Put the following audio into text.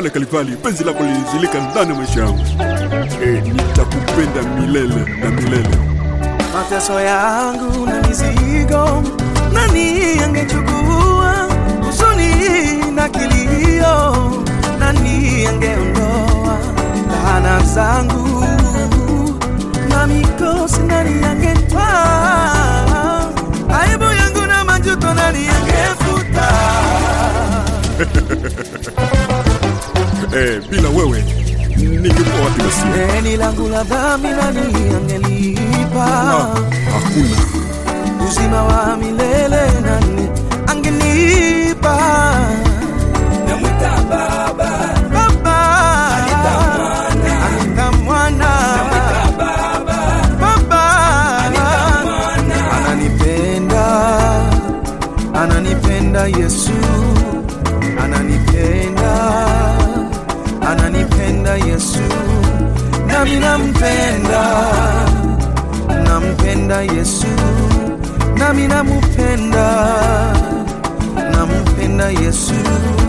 pale Kalvari, penzi lako lilizilika ndani ya maisha yangu. Nitakupenda milele na milele. Mateso yangu na mizigo, nani angechukua? Huzuni na kilio, nani angeondoa? Laana zangu na mikosi, nani angetwaa? Aibu yangu na majuto, nani angefuta? Bila wewe ningekuwa wapi basi? Deni langu la dhambi, nani angelipa? Hakuna. Uzima wa milele, nani angenipa? Namwita Baba, Baba, Anita Mwana, namwita Baba, Baba, Anita Mwana. Ananipenda Yesu, ananipenda Yesu, nami nampenda Yesu, nami nampenda Yesu.